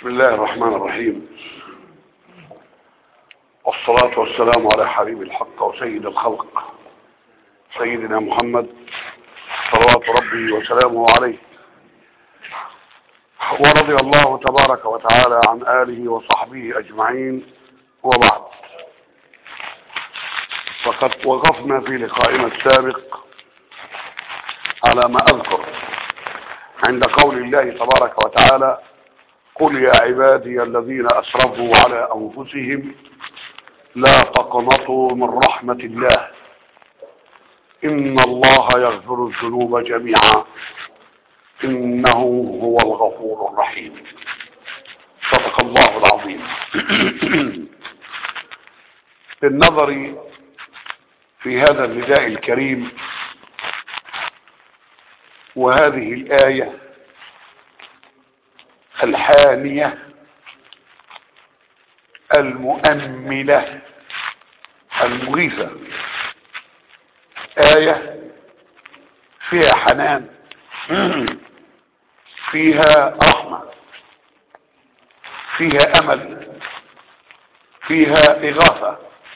بسم الله الرحمن الرحيم، والصلاة والسلام على حبيب الحق وسيد الخلق سيدنا محمد صلوات ربي وسلامه عليه، ورضي الله تبارك وتعالى عن آله وصحبه أجمعين. وبعد، فقد وقفنا في لقائنا السابق على ما أذكر عند قول الله تبارك وتعالى: قل يا عبادي الذين أسرفوا على أنفسهم لا تقنطوا من رحمة الله إن الله يغفر الذنوب جميعا إنه هو الغفور الرحيم. صدق الله العظيم. بالنظر في هذا النداء الكريم وهذه الآية الحانية المؤملة المغيثة، آية فيها حنان، فيها رحمة، فيها أمل، فيها إغاثة،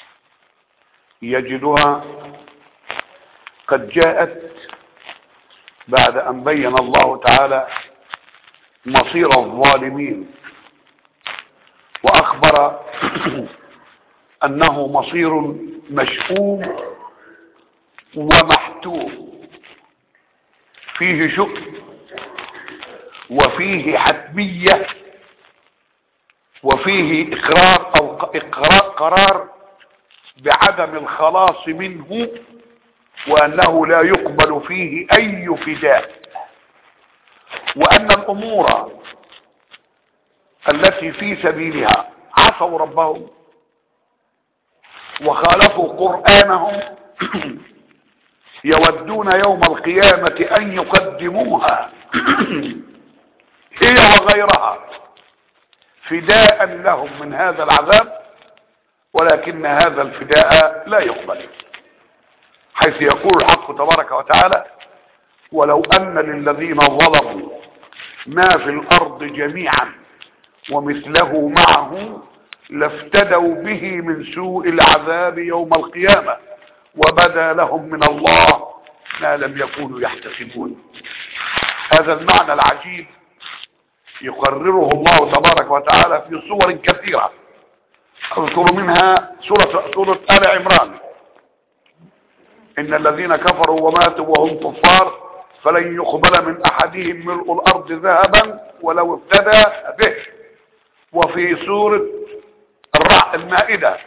يجدها قد جاءت بعد أن بين الله تعالى مصير الظالمين وأخبر أنه مصير مشؤوم ومحتوم، فيه شؤم وفيه حتمية وفيه قرار بعدم الخلاص منه، وأنه لا يقبل فيه أي فداء، وأن الأمور التي في سبيلها عصوا ربهم وخالفوا قرآنهم يودون يوم القيامة أن يقدموها هي وغيرها فداء لهم من هذا العذاب، ولكن هذا الفداء لا يقبل، حيث يقول الحق تبارك وتعالى: ولو أن للذين ظلموا ما في الأرض جميعا ومثله معه لافتدوا به من سوء العذاب يوم القيامة وبدا لهم من الله ما لم يكونوا يحتسبون. هذا المعنى العجيب يقرره الله تبارك وتعالى في صور كثيرة، أذكر منها سورة آل عمران: إن الذين كفروا وماتوا وهم كفار فلن يقبل من أحدهم ملء الأرض ذهبا ولو افتدى به. وفي سورة المائدة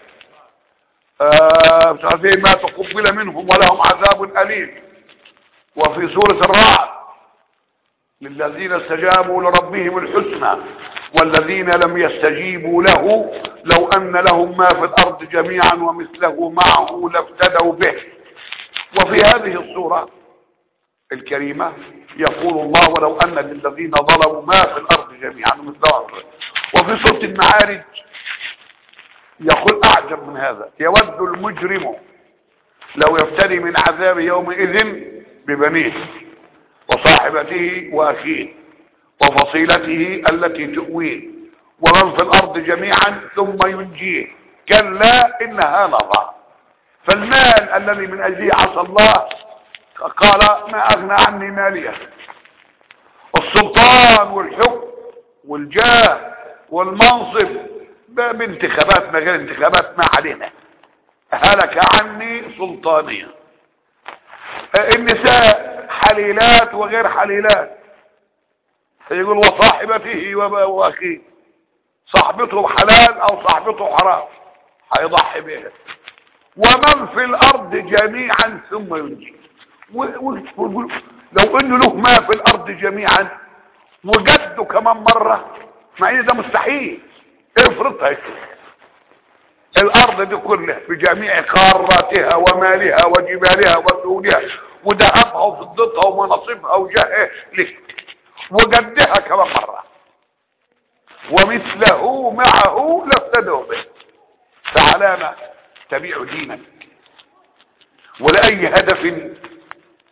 مش عارفين ما تقبل منهم ولهم عذاب أليم. وفي سورة الرعد: للذين استجابوا لربهم الحسنى والذين لم يستجيبوا له لو أن لهم ما في الأرض جميعا ومثله معه لافتدوا به. وفي هذه السورة الكريمة يقول الله: ولو أن للذين ظلموا ما في الأرض جميعا ومثله. وفي سورة المعارج يقول أعجب من هذا: يود المجرم لو يفتدي من عذاب يومئذ ببنيه وصاحبته وأخيه وفصيلته التي تؤويه ومن في الأرض جميعا ثم ينجيه كلا إنها لظى. فالمال الذي من أجله عصى الله قال: ما أغنى عني مالية. السلطان والحكم والجاه والمنصب بانتخابات ما غير انتخابات ما علينا، هلك عني سلطانية. النساء حليلات وغير حليلات، يقول وصاحبته واخيه، صاحبته حلال او صاحبته حرام هيضحي بها. ومن في الارض جميعا ثم ينجي. لو انه له ما في الارض جميعا وجده كمان مرة، مع ان ده مستحيل، افرض هيك الارض دي كلها بجميع قاراتها ومالها وجبالها وسهولها وذهبها وفضتها ومناصبها وجاهها وجدها كمان مرة ومثله معه لافتدوا به. فعلامة تبيع دينك ولأي هدف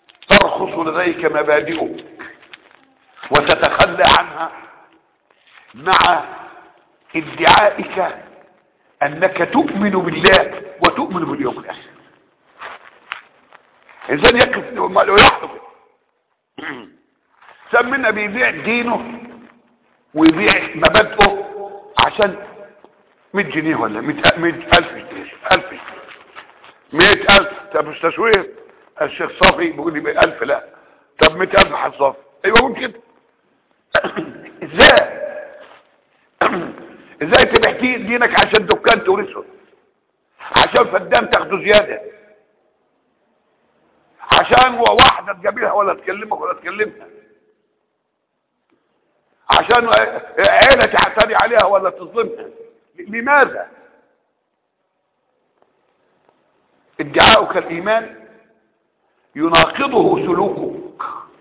ترخص لديك مبادئك وتتخلى عنها مع ادعائك انك تؤمن بالله وتؤمن باليوم الاخر. انسان يقف لوحده سمنا بيبيع دينه ويبيع مبادئه عشان 100 جنيه ولا 100,000 جنيه 1000 جنيه 100,000. طب مش تسويق الشيخ صافي بيقول لي 1000 لا طب 100,000 حصاف ايوه ممكن كده. ازاي تبيع دينك عشان دكان تورثه، عشان فدان تاخده زياده، عشان واحده تقابلها ولا تكلمك ولا تكلمها، عشان عيله تعتدي عليها ولا تظلمها. لماذا؟ ادعاؤك الايمان يناقضه سلوكك،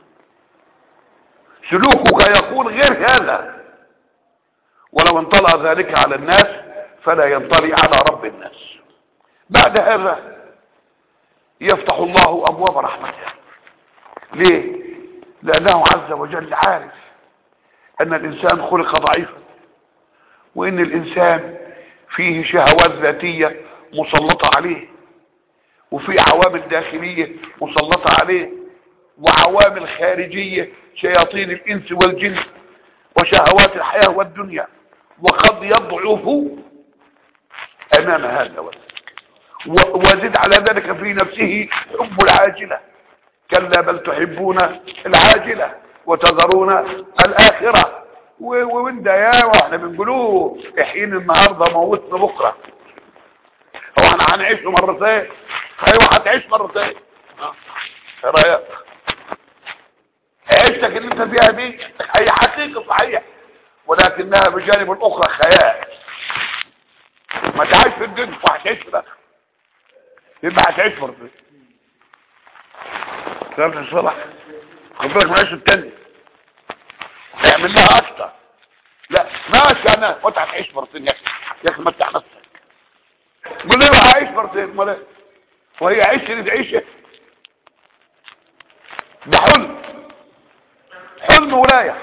سلوكك يقول غير هذا، ولو انطلع ذلك على الناس فلا ينطلي على رب الناس. بعد هذا يفتح الله ابواب رحمته. ليه؟ لانه عز وجل عارف ان الانسان خلق ضعيفا، وان الانسان فيه شهوات ذاتية مسلطة عليه، وفي عوامل داخلية مسلطة عليه، وعوامل خارجية شياطين الانس والجن وشهوات الحياة والدنيا، وقد يضعف امام هذا وزد على ذلك في نفسه حب العاجلة. كلا بل تحبون العاجلة وتذرون الآخرة. ومن ده يا واحنا بنقولوه احيين النهاردة موتنا بكرة. هو احنا هنعيش مرتين؟ ايوه هتعيش مرتين. ايه رايك؟ عيشتك اللي انت فيها دي هي حقيقة صحيح، ولكنها بجانب الاخرى خيال. ما تعيش في الدنيا وهتعيش في الاخر، يبقى هتعيش مرتين. فهمت الصلاح؟ خد بالك من عيش التاني اعمل لها اكتر. لا ماشي انا وانت هتعيش مرتين يا اخي، يا اخي متع نفسك. قول لي هعيش مرتين امال ايه؟ وهي عيشه دي عيشه؟ ده حلم ولايه.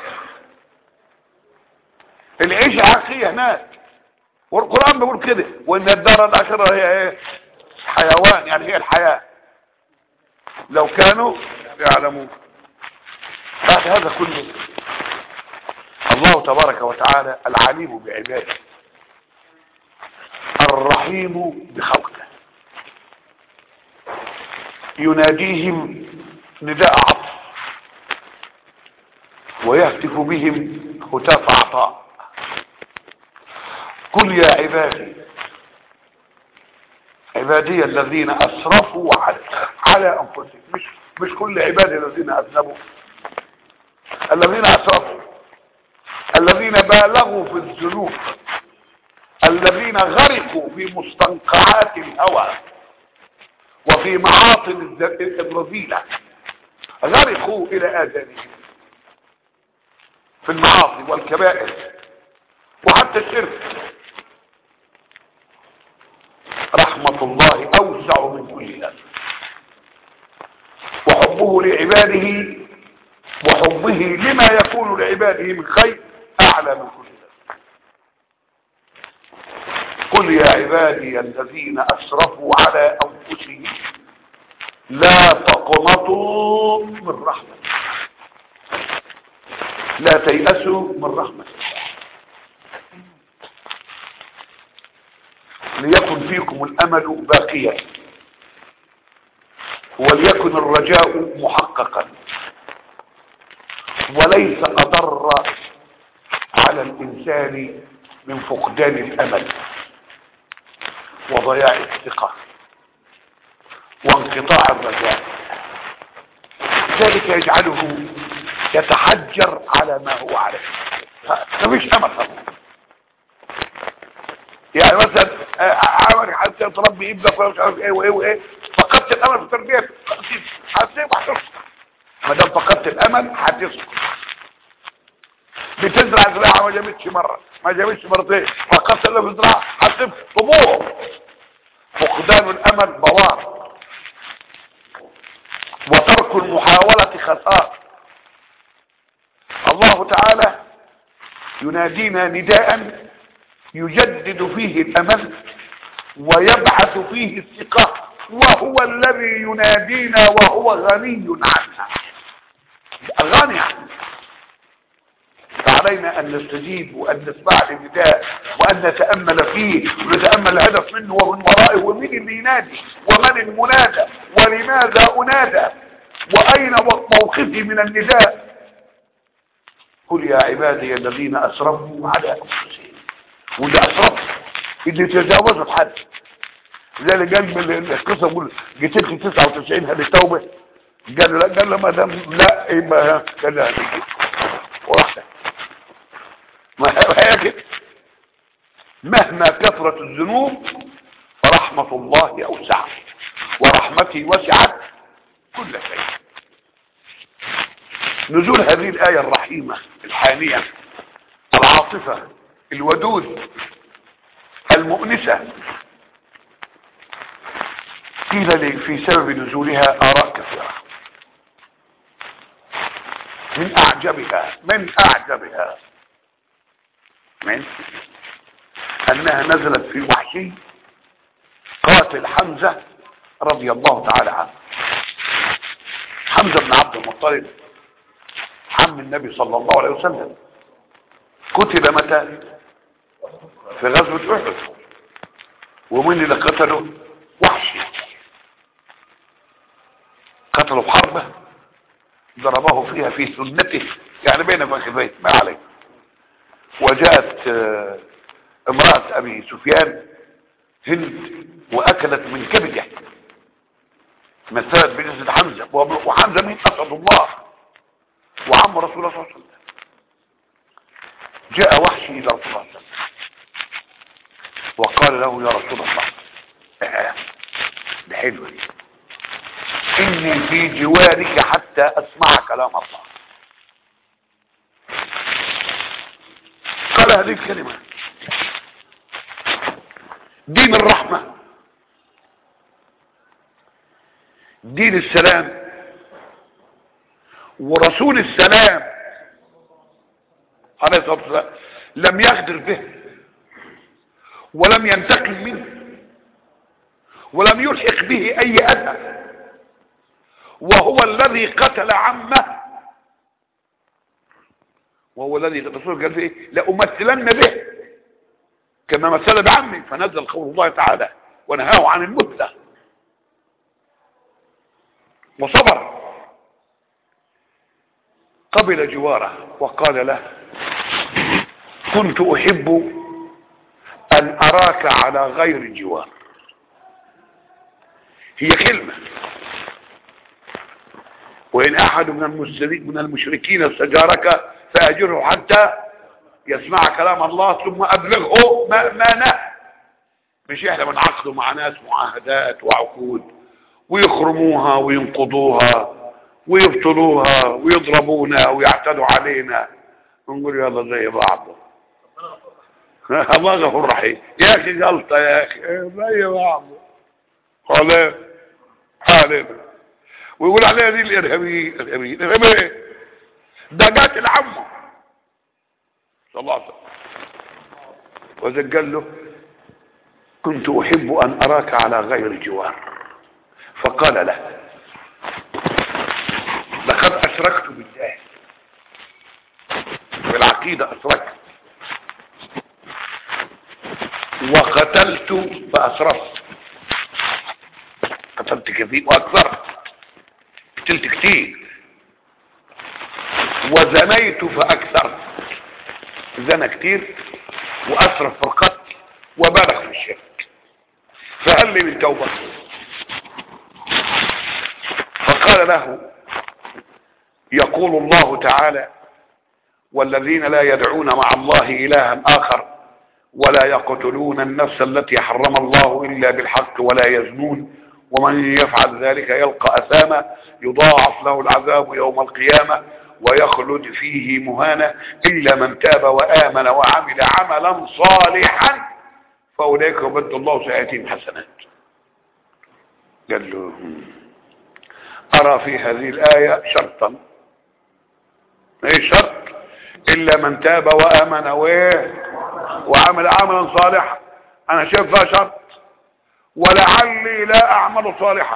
العيشه حقيقيه هناك، والقران بيقول كده وان الدار الاخره هي ايه؟ حيوان، يعني هي الحياه لو كانوا يعلمون. بعد هذا كله الله تبارك وتعالى العليم بعباده الرحيم بخلقه يناديهم نداء عطف ويهتف بهم هتاف عطاء. قل يا عبادي الذين اسرفوا على انفسهم، مش كل عبادي الذين اذنبوا، الذين اسرفوا، الذين بالغوا في الذنوب، الذين غرقوا في مستنقعات الهوى وفي معاطن الرذيلة، غرقوا الى اذانهم في المعاصي والكبائر وحتى الشرك. رحمة الله اوسع من كل ذلك، وحبه لعباده وحبه لما يكون لعباده من خير اعلى من كل ذلك. قل يا عبادي الذين اسرفوا على انفسهم لا تقنطوا من رحمة الله، لا تيأسوا من رحمة الله، ليكن فيكم الامل باقيا وليكن الرجاء محققا، وليس اضر على الانسان من فقدان الامل وضياع الثقة وانقطاع الرجاء. ذلك يجعله يتحجر على ما هو عليه، مفيش امل خلاص. يعني مثلا عمل حتى تربي ابنك ولا مش عارف ايه وايه وايه، فقدت الامل في التربيه هتسيب وهتسكت. ما دام فقدت الامل هتسكت. بتزرع زراعه ما جابتش مره، ما جابتش مرتين، فقدت الامل في الزراعه هتسيب طموح. فقدان الامل بوار، وترك المحاوله خساره. الله تعالى ينادينا نداء يجدد فيه الامل ويبعث فيه الثقة، وهو الذي ينادينا وهو غني عنها، غني عنها. فعلينا ان نستجيب وان نسمع للنداء وان نتأمل فيه ونتأمل الهدف منه ومن ورائه، ومين اللي ينادي ومن المنادى ولماذا انادى واين موقفي من النداء. قل يا عبادي الذين اسرفوا على انفسهم، واللي اسرف اللي تجاوزوا الحد، زي اللي قال من القصه بيقول جيت لي 99 هذه توبه، قال له لا، قال له ما دام لا يبقى قال له واحده ما هي كده. مهما كثرت الذنوب فرحمه الله اوسع ورحمتي وسعت كل شيء. نزول هذه الآية الرحيمة الحانية العاطفة الودود المؤنسة، قيل لي في سبب نزولها آراء كثيرة. من أعجبها من أنها نزلت في وحشي قاتل حمزة رضي الله تعالى عنه. حمزة بن عبد المطلب عم النبي صلى الله عليه وسلم، قتل متى؟ في غزوة أحد. ومن اللي قتله؟ وحشي، قتله بحربه ضربه فيها في سنته، يعني بين فخذيه ما عليه. وجاءت امرأة أبي سفيان هند واكلت من كبده، مثلت بجسد حمزة، وحمزة من اسد الله وعم رسول الله صلى الله عليه وسلم. جاء وحشي الى رسول الله صلى الله عليه وسلم وقال له يا رسول الله، بحلوة دي، اني في جوارك حتى اسمع كلام الله. قال هذه الكلمة دين الرحمة، دين السلام، ورسول السلام عليه الصلاة والسلام لم يغدر به ولم ينتقم منه ولم يلحق به اي اذى، وهو الذي قتل عمه، وهو الذي الرسول قال فيه لأمثلن به كما مثل بعمي، فنزل قول الله تعالى ونهاه عن المثلة وصبر. قبل جواره وقال له كنت احب ان اراك على غير جوار. هي كلمة، وان احد من المشركين استجارك فاجره حتى يسمع كلام الله ثم ابلغه ما نهى. مش احنا بنعقدوا مع ناس معاهدات وعقود ويخرموها وينقضوها ويبطلوها ويضربونا ويعتدوا علينا ونقول يلا زي بعض. الله غفور رحيم. يا اخي غلطه يا اخي زي بعض خلاص علينا، ويقول عليها دي الارهابيين ده قاتل عمه صلى الله عليه وسلم. وذا قال له كنت احب ان اراك على غير جوار، فقال له لقد اشركت بالله، بالعقيدة اشركت، وقتلت فاسرفت، قتلت كثير واكثرت، قتلت كثير، وزنيت فاكثرت، زنى كثير واسرف في القتل وبالغ في الشرك، فهل لي من توبة؟ فقال له يقول الله تعالى والذين لا يدعون مع الله إلها آخر ولا يقتلون النفس التي حرم الله إلا بالحق ولا يزنون ومن يفعل ذلك يلقى أثاما يضاعف له العذاب يوم القيامة ويخلد فيه مهانا إلا من تاب وآمن وعمل عملا صالحا فأولئك يبدل الله سيئاتهم حسنات. قال له أرى في هذه الآية شرطا. ايه شرط؟ الا من تاب وامن وعمل عملا صالحا. انا شايفها شرط، ولعلي لا اعمل صالحا.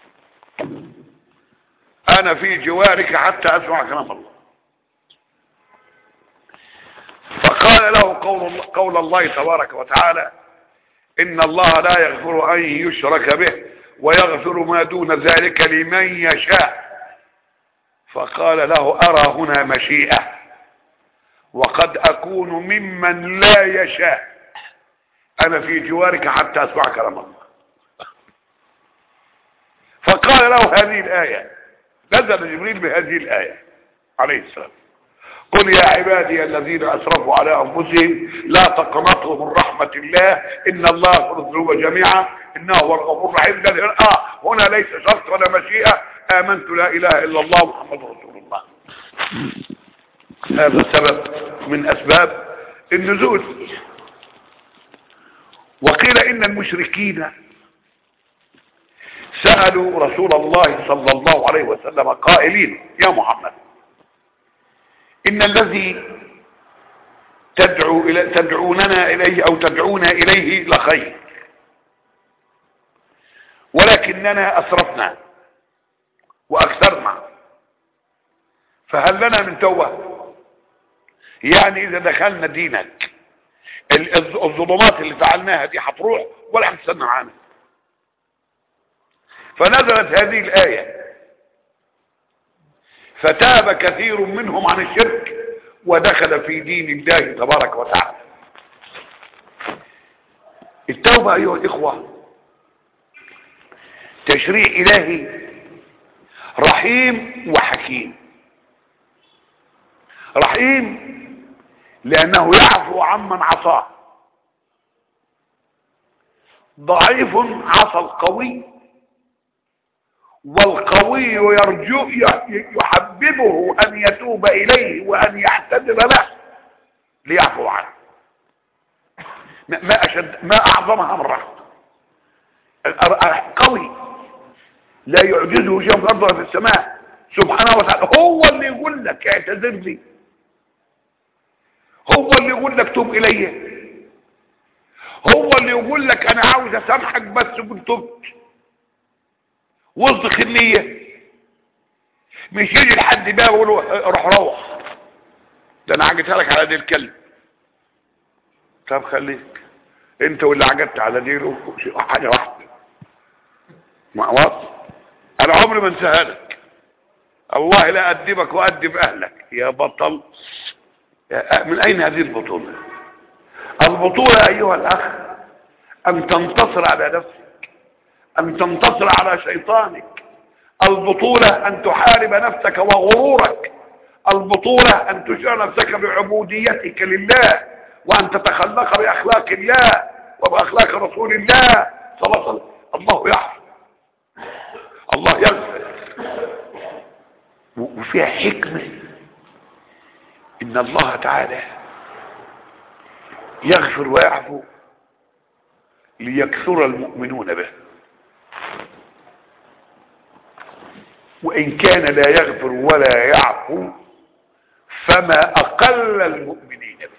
انا في جوارك حتى اسمع كلام الله. فقال له قول الله تبارك وتعالى: ان الله لا يغفر ان يشرك به ويغفر ما دون ذلك لمن يشاء. فقال له: ارى هنا مشيئة، وقد اكون ممن لا يشاء. انا في جوارك حتى اسمع كلام الله. فقال له هذه الآية، نزل جبريل بهذه الآية عليه السلام: قل يا عبادي الذين اسرفوا على انفسهم لا تقنطوا من رحمة الله ان الله يغفر الذنوب جميعا انه هو الغفور الرحيم. هنا ليس شرط ولا مشيئة. امنت لا اله الا الله محمد رسول الله. هذا سبب من اسباب النزول. وقيل ان المشركين سألوا رسول الله صلى الله عليه وسلم قائلين: يا محمد، إن الذي تدعوننا إليه أو تدعونا إليه لخير، ولكننا أسرفنا وأكثرنا، فهل لنا من توبة؟ يعني إذا دخلنا دينك الظلمات اللي فعلناها دي هتروح ولا هتستنى معانا؟ فنزلت هذه الآية: فتاب كثير منهم عن الشرك ودخل في دين الله تبارك وتعالى. التوبة أيها الإخوة تشريع إلهي رحيم وحكيم. رحيم لأنه يعفو عمن عصاه. ضعيف عصى القوي، والقوي يرجو يحببه أن يتوب إليه وأن يعتذر له ليعفو عنه. ما أعظمها من رحمة. القوي لا يعجزه شيء في الأرض ولا في السماء سبحانه وتعالى. هو اللي يقول لك اعتذر لي، هو اللي يقول لك توب إليه، هو اللي يقول لك أنا عاوز أسامحك بس كنت تبت واصدق النية. مش يجي لحد بقى يقول له روح ده انا عجتها لك على دي الكلب. طب خليك انت واللي عجبت على دي حاجه واحده مع وصل. انا عمري ما انساها لك. الله لا ادبك وادب اهلك يا بطل. من اين هذه البطوله؟ البطوله ايها الاخ ان تنتصر على نفسك، ان تنتصر على شيطانك. البطولة ان تحارب نفسك وغرورك. البطولة ان تشعر نفسك بعبوديتك لله، وان تتخلق باخلاق الله وباخلاق رسول الله صلى الله عليه وسلم. الله يعفو، الله يغفر، وفيها حكمة ان الله تعالى يغفر ويعفو ليكثر المؤمنون به، وإن كان لا يغفر ولا يعفو فما أقل المؤمنين به.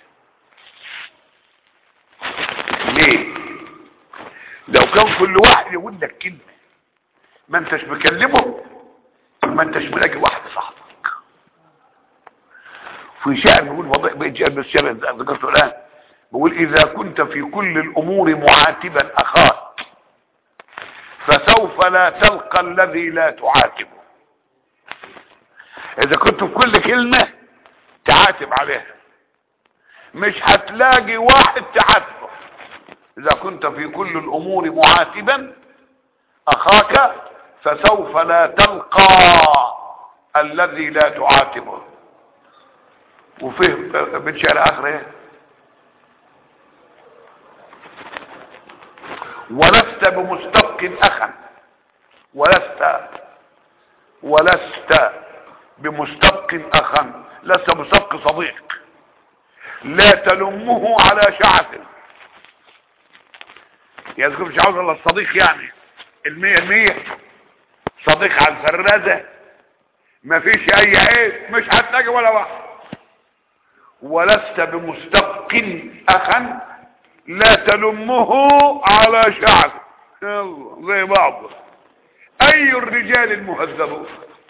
ليه؟ لو كان كل واحد يقول لك كلمة ما انتش مكلمه، ما انتش ملاقي واحد صاحبك. في شعر بيقول بقيت شعر بالشعر ذكرته الآن، بيقول: إذا كنت في كل الأمور معاتبا أخاك فسوف لا تلقى الذي لا تعاتبه. اذا كنت في كل كلمة تعاتب عليها مش هتلاقي واحد تعاتبه. اذا كنت في كل الامور معاتبا اخاك فسوف لا تلقى الذي لا تعاتبه. وفيه من شعر اخر ايه: ولست بمستبق اخا، ولست بمستبق اخا، لست بمستبق صديق، لا تلمه على شعث. يذكر مش عاوز الله الصديق يعني 100% صديق على الفرازة ما فيش اي عيب، مش هتلاقي ولا واحد. ولست بمستبق اخا لا تلمه على شعب. يلا زي بعض. اي الرجال المهذبون؟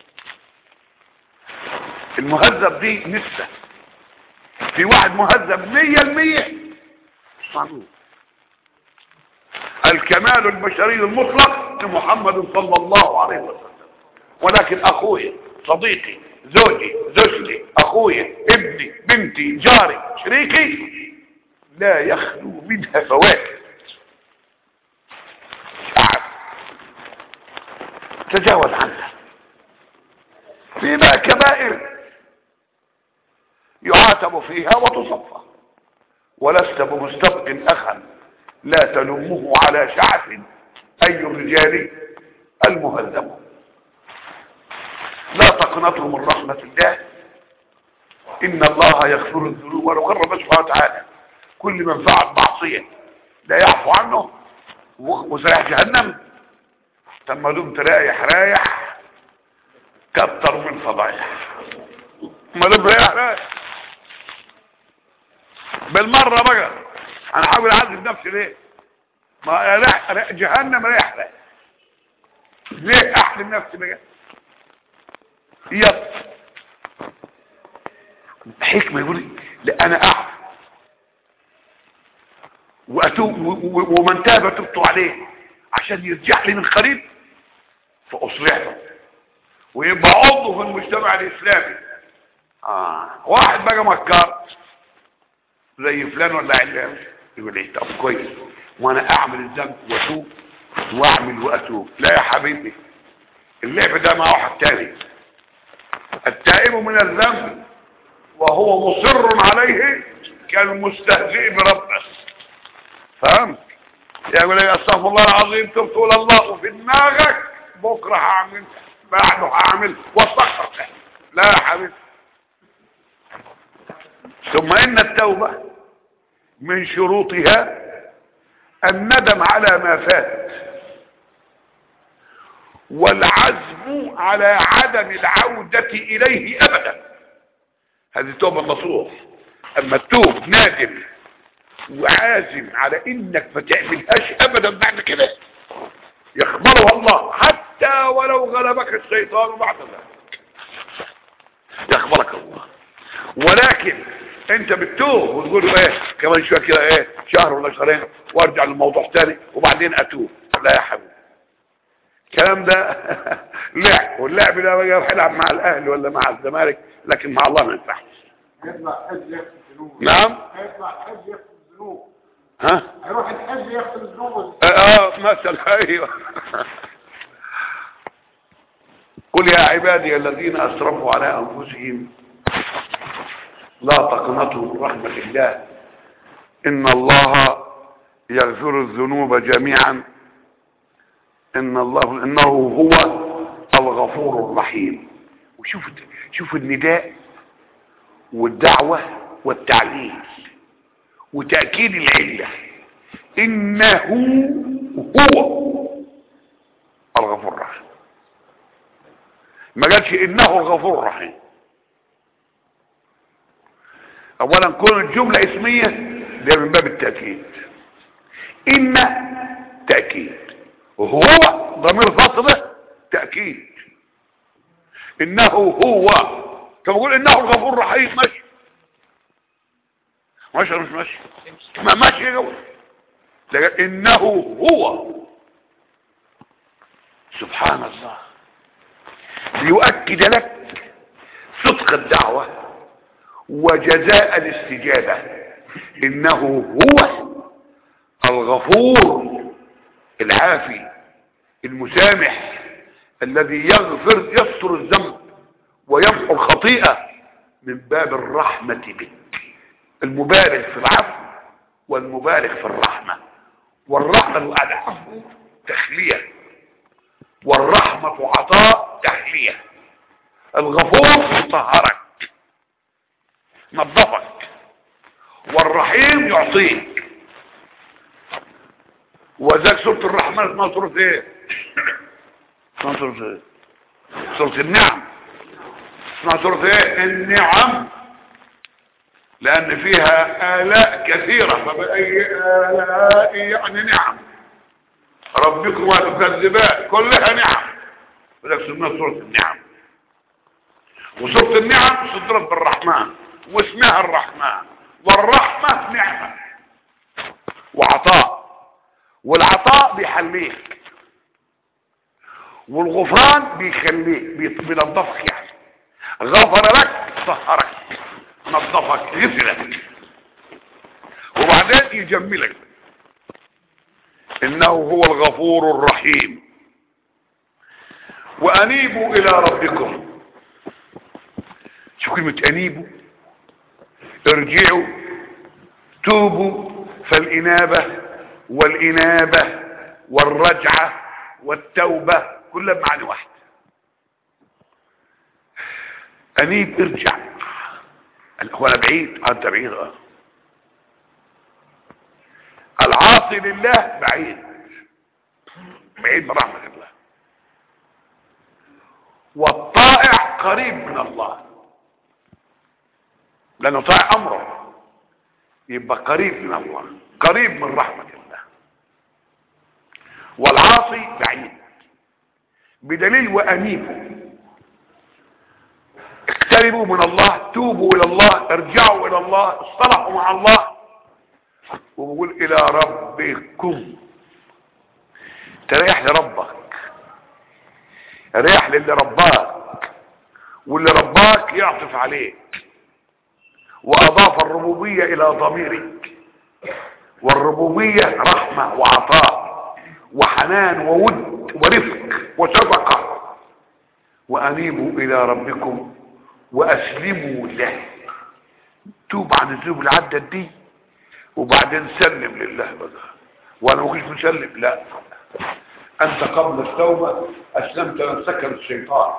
المهذب دي نسبة. في واحد مهذب 100%. الكمال البشري المطلق لمحمد صلى الله عليه وسلم. ولكن اخوي، صديقي، زوجي، زوجتي، اخوي، ابني، بنتي، جاري، شريكي لا يخلو منها فواكه. تعب، تجاوز عنها. في بقى كبائر يعاتب فيها وتصفى. ولست بمستبق اخا لا تلومه على شعث. اي الرجال المهذب. لا تقنطوا من رحمة الله ان الله يغفر الذنوب. ولو قرب سبحانه وتعالى كل من فعل معصية لا يعفو عنه وسيح جهنم. تم دمت رايح كتر من فضايح. ما دمت رايح بالمرة بقى. انا حاول اعذب نفسي ليه؟ ما جهنم رايح ليه احلم نفسي بقى؟ يب حكمة يقول لا انا اعفو واتوب ومن تاب تبت عليه عشان يرجع لي من قريب فاصلحه ويبقى عضو في المجتمع الاسلامي. واحد بقى مكار زي فلان ولا علان يقول لي طب كويس وانا اعمل الذنب واتوب واعمل واتوب. لا يا حبيبي، اللعب ده مع واحد تاني. التائب من الذنب وهو مصر عليه كالمستهزئ بربه. فهمت؟ يقول لي استغفر الله العظيم تبت الى الله وفي دماغك بكره هعمل بعده هعمل واستغفر. لا يا حبيبي. ثم ان التوبه من شروطها الندم على ما فات والعزم على عدم العودة اليه ابدا. هذه توبة النصوح. اما التوب نادم وعازم على انك ما تعملهاش ابدا بعد كده يقبلها الله حتى ولو غلبك الشيطان بعد ذلك يقبلك الله. ولكن انت بتتوب وتقول ايه كمان شويه كده ايه شهر ولا شهرين وارجع للموضوع تاني وبعدين اتوب. لا يا حبيبي، الكلام ده لعب. واللعب ده بقى يروح يلعب مع الاهلي ولا مع الزمالك، لكن مع الله ما ينفعش. هيطلع حج يغفر الذنوب. نعم هيطلع حج يغفر الذنوب. ها هيروح الحج يغفر الذنوب. مثلا ايوه. قل يا عبادي الذين اسرفوا على انفسهم لا تقنطوا من رحمة الله ان الله يغفر الذنوب جميعا انه هو الغفور الرحيم. وشوف النداء والدعوة والتعليل وتأكيد العلة. انه هو الغفور الرحيم. ما قالش انه الغفور الرحيم. اولا كون الجملة اسمية ده من باب التأكيد. ان تأكيد وهو ضمير فاصلة تأكيد. انه هو كما اقول انه الغفور الرحيم ماشي ماشي مش ماشي ما ماشي يا جوز. لكن انه هو سبحان الله ليؤكد لك صدق الدعوة وجزاء الاستجابة. انه هو الغفور العافي المسامح الذي يستر الذنب ويمحو الخطيئة من باب الرحمة بك. المبالغ في العفو والمبالغ في الرحمة. والرحمة العفو تخلية والرحمة عطاء تحلية. الغفور يطهرك نظفك والرحيم يعطيك. وذاك سورة الرحمن اسمها سورة ايه؟ اسمها سورة ايه؟ سورة النعم. اسمها سورة ايه؟ النعم. لان فيها آلاء كثيرة. فبأي آلاء يعني نعم ربكما تكذبان، كلها نعم. ولكن سميها سورة النعم. وسورة النعم صدرت بالرحمن واسمها الرحمن، والرحمة نعمة وعطاء، والعطاء بيحليك، والغفران بيخليك بينظفك. يعني غفر لك طهرك نظفك غسلك وبعدين يجملك. انه هو الغفور الرحيم. وانيبوا الى ربكم. شو كلمة انيبوا؟ ارجعوا، توبوا. فالانابة والانابة والرجعة والتوبة كلها بمعنى واحد. انيب ارجع. هو انا بعيد؟ انت بعيد. العاصي لله بعيد، بعيد من رحمة الله. والطائع قريب من الله، لانه طائع امره يبقى قريب من الله، قريب من رحمة الله. والعاصي بعيد، بدليل وانيبوا، اقتربوا من الله، توبوا الى الله، ارجعوا الى الله، اصطلحوا مع الله. وبقول الى ربكم، تريح لربك، ريح للي رباك، واللي رباك يعطف عليك. واضاف الربوبية الى ضميرك، والربوبية رحمة وعطاء وحنان وود ورفق وشفقة. وانيبوا الى ربكم واسلموا له. توب عن الذنوب اللي عدت دي وبعدين سلم لله بقى. وانا ما كنتش مسلم، لا، انت قبل التوبة اسلمت نفسك للشيطان،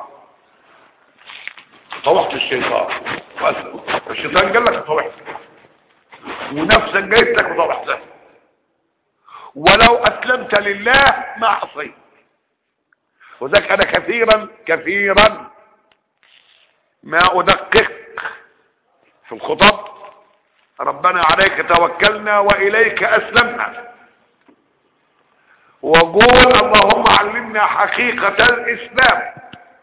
طوحت الشيطان واسلم. الشيطان قال لك طوحت، ونفسك جايت لك وطوحتها. ولو اسلمت لله ما عصيت. وذلك انا كثيرا ما ادقق في الخطب: ربنا عليك توكلنا واليك اسلمنا. وقول اللهم علمنا حقيقة الاسلام.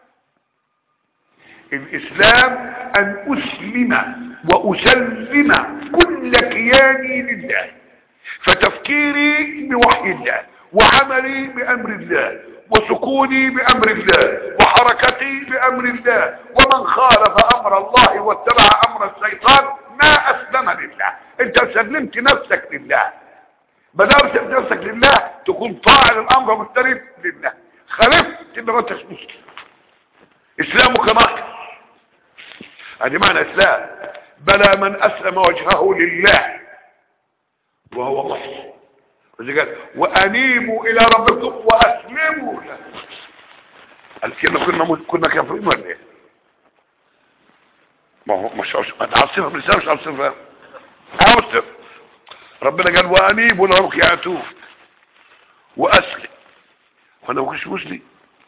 الاسلام ان اسلم واسلم كل كياني لله، فتفكيري بوحي الله، وعملي بامر الله، وسكوني بامر الله، وحركتي بامر الله. ومن خالف امر الله واتبع امر الشيطان ما اسلم لله. انت سلمت نفسك لله، بدأت نفسك لله تكون طاعن الامر مسترد لله. خالفت ان ما انتش مسلم. اسلامك ناقص. هذه معنى اسلام. بلى من اسلم وجهه لله وهو محسن. وزي قال وانيبوا الى ربكم واسلموا له. قال كنا كافرين ولا ايه؟ ما هو مش عاصفه باللسان، مش عاصفه عاصفه. ربنا قال وانيبوا الى ربكم يا توب واسلم. وانا ما كنتش مسلم.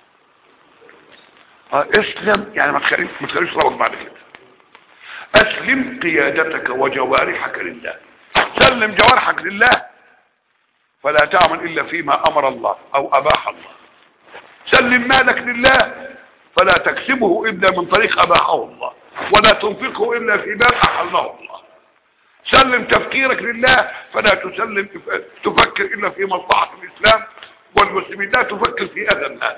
اسلم يعني ما تخليش ربك بعد كده. اسلم قيادتك وجوارحك لله. سلم جوارحك لله فلا تعمل الا فيما امر الله او اباح الله. سلم مالك لله فلا تكسبه الا من طريق اباحه الله، ولا تنفقه الا في باب احله الله. سلم تفكيرك لله فلا تفكر الا في مصلحة الاسلام والمسلمين، لا تفكر في اذى الناس.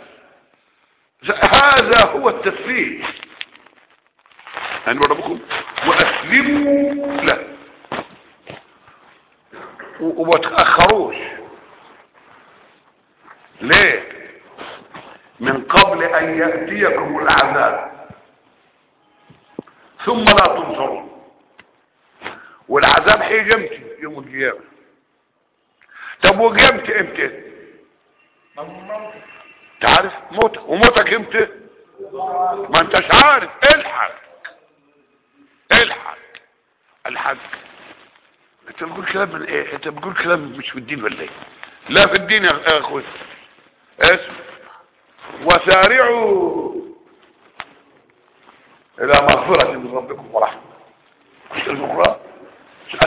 هذا هو التسليم. يعني ربكم واسلموا له وما تأخروش. ليه؟ من قبل ان يأتيكم العذاب ثم لا تنصرون. والعذاب هيجي امتى؟ يوم القيامة. طب وقيامتي امتى؟ تعرف موتك؟ وموتك امتى؟ ما انتش عارف. الحق الحق. انت بتقول كلام من ايه؟ انت بتقول كلام مش في الدين ولا ايه؟ لا في الدين يا اخوي. اسم وسارعوا الى مغفرة من ربكم ورحمة. مش القرآن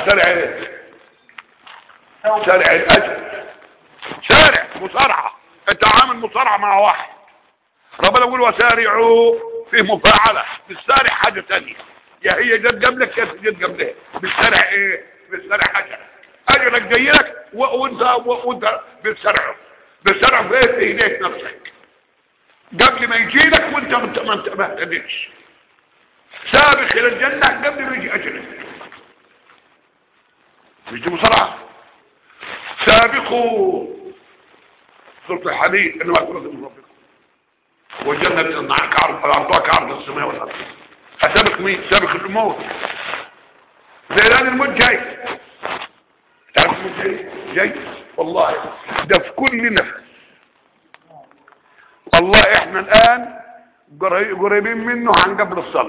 سارع ايه؟ سارع الاجل، سارع مصارعة. انت عامل مصارعة مع واحد، ربنا يقول وسارعوا في مفاعلة. بالسارع حاجة تانية، يا هي جت قبلك يا جت قبلها. بالسارع ايه؟ بالسارع اجلك جاي لك وانت بالسرعه. بالسرعه في ايه؟ في ايديك نفسك قبل ما يجي لك، وانت ما اهتديتش. سابق الى الجنه قبل ما يجي اجلك. مش دي مصارعه؟ سابقوا سوره الحديد انما كنتم من ربكم والجنه معك عرضها كعرض السماء والارض. اسابق مين؟ سابق الموت. زي الان الموت جاي. تعرف الموت جاي والله ده في كل نفس. والله احنا الان قريبين منه عن قبل الصلاه،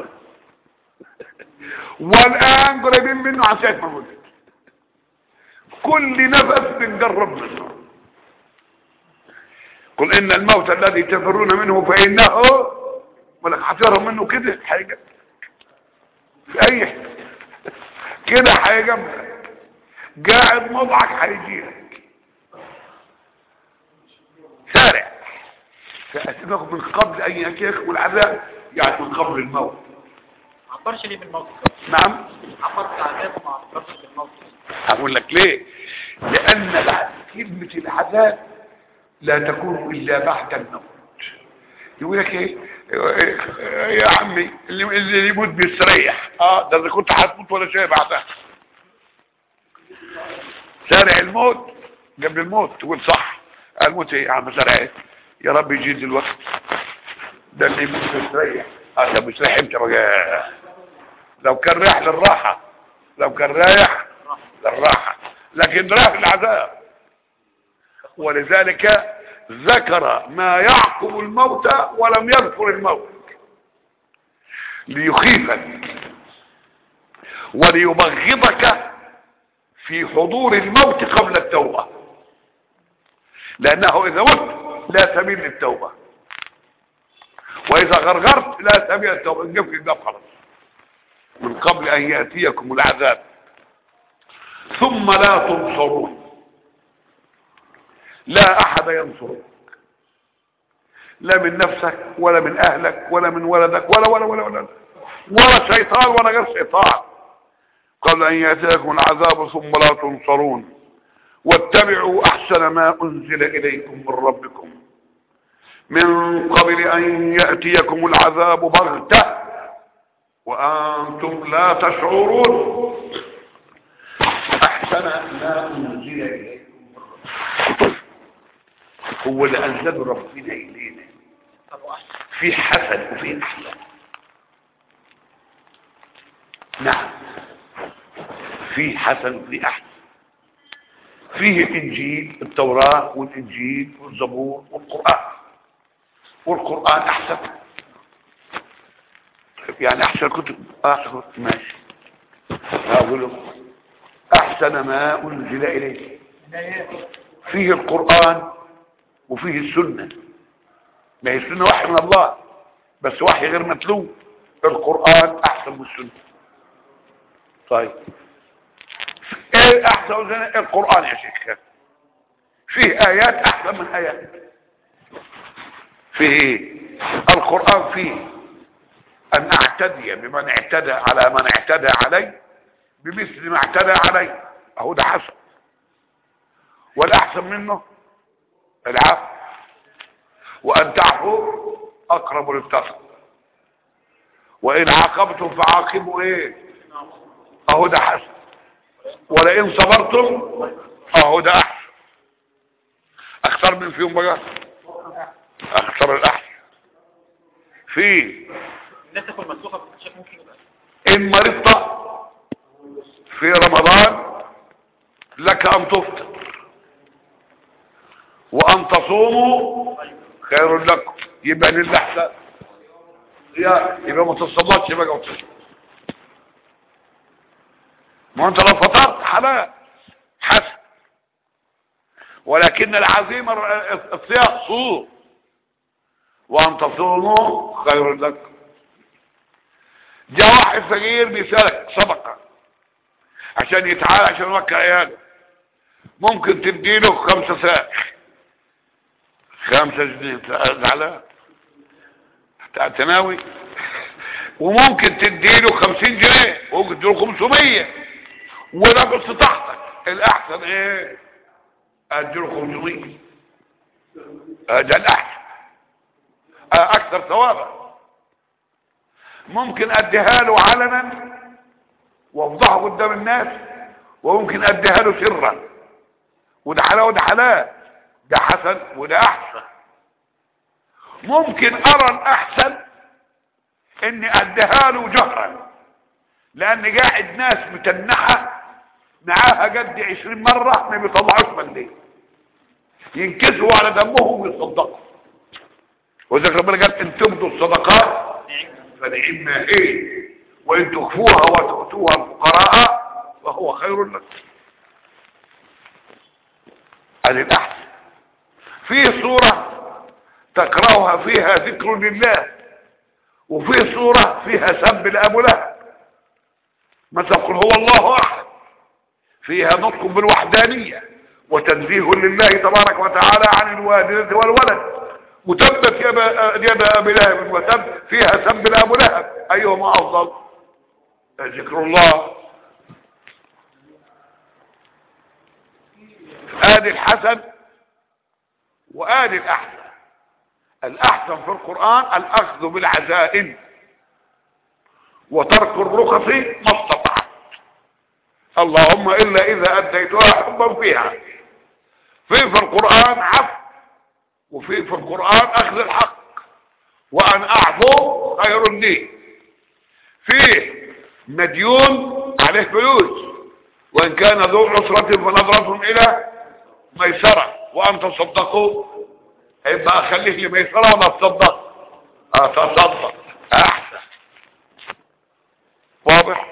والان قريبين منه عن ساعه ما ولد. كل نفس بنقرب منه. قل ان الموت الذي تفرون منه فانه ولك حفرهم منه كده حاجه في اي كده هيجمعك قاعد موضعك هيجيلك. سارع فأسبق من قبل ان ياتيكم العذاب، يعني من قبل الموت. ما عبرش ليه بالموت؟ نعم عبرت العذاب وما عبرش بالموت. هقول لك ليه. لان بعد كلمه العذاب لا تكون الا بعد الموت. يقول لك ايه يا عمي اللي يموت بيستريح. ده اذا كنت هتموت ولا شيء بعدها. سارع الموت قبل الموت. تقول صح الموت ايه يا عم؟ سارع ايه يا رب يجي الوقت ده اللي يموت بيستريح. ده بيستريح امتى بقى؟ لو كان رايح للراحه، لو كان رايح للراحه، لكن رايح للعذاب. ولذلك ذكر ما يعقب الموت ولم يذكر الموت ليخيفك وليبغضك في حضور الموت قبل التوبة، لأنه إذا مت لا سبيل للتوبة، وإذا غرغرت لا سبيل للتوبة. نقف الباب خلاص. من قبل أن يأتيكم العذاب ثم لا تنصرون. لا أحد ينصرك، لا من نفسك ولا من أهلك ولا من ولدك ولا شيطان ولا غير شيطان. قبل أن يأتيكم العذاب ثم لا تنصرون واتبعوا أحسن ما أنزل إليكم من ربكم من قبل أن يأتيكم العذاب بغتة وأنتم لا تشعرون. أحسن ما أنزل إليكم من ربكم هو اللي أنزل ربنا إلينا. في حسن وفي أحسن. نعم في حسن وفي أحسن. فيه الإنجيل التوراة والإنجيل والزبور والقرآن. والقرآن أحسن، يعني أحسن كتب. أحسن كتب ماشي. أقول أحسن ما أنزل إليه. فيه القرآن وفيه السنة. ما هي السنة وحي من الله بس وحي غير متلو. القرآن أحسن من السنة. طيب ايه احسن من القرآن يا شيخ؟ فيه آيات أحسن من آيات. فيه ايه؟ القرآن فيه أن أعتدي بمن اعتدى على من اعتدى علي بمثل ما اعتدى علي. أهو ده حسن. والأحسن منه العفو، وأن تعفوا أقرب للتقوى، وإن عاقبتم فعاقبوا إيه؟ أهو ده حسن. ولئن صبرتم أهو ده أحسن. أكثر من فيهم بقى أكثر الأحسن. في الناس تكون مسلوخة بشكل ممكن يبقى إن مرضت في رمضان لك أن تفطر وأن تصوموا خير لكم. يبقى للأحسن يبقى ما تصلاتش بقى وتصوم. ما انت لو فطرت حلال حسن، ولكن العزيمة الصيام صوم وأن تصوموا خير لكم. جاء واحد فقير بيسألك صدقة، عشان يتعالى عشان يوكل عياله. ممكن تديله 5 ساعة 5 جنيه زعلان تناوي. وممكن تديله 50 جنيه وممكن تديله 500 وده باستطاعتك. الاحسن ايه؟ اديله 500 ده الاحسن اكثر ثوابا. ممكن اديها له علنا وافضحه قدام الناس، وممكن اديها له سرا، وده حلال وده حلال، ده حسن وده احسن. ممكن ارى الاحسن اني اديها له جهرا، لان قاعد ناس متنحه معاها قد 20 مره ما بيطلعوش منديل، ينكسوا على دمهم ويصدقوا. وذلك ربنا قال ان تبدوا الصدقات فنعم ايه، وان تخفوها وتؤتوها الفقراء فهو خير لكم. هذه الاحسن. في صورة تقرأها فيها ذكر لله، وفي صورة فيها سب لأبو لهب، مثلا قل هو الله احد، فيها نطق بالوحدانية وتنزيه لله تبارك وتعالى عن الوالدة والولد. وتبت يد ابي لهب وتب، فيها سب لأبو لهب، ايهما افضل؟ ذكر الله. ادي الحسن وادي الاحسن. الاحسن في القرآن الاخذ بالعزائم وترك الرخص ما استطعت، اللهم الا اذا اديتها حبا فيها. في القرآن عفو، وفي القرآن اخذ الحق، وان اعفو خير لي. فيه مديون عليه فلوس، وان كان ذو عسرة فنظرة الى ميسرة، وان تصدقوا يبقى اخليه لي ميسرة ولا تصدق؟ تصدق احسن. واضح؟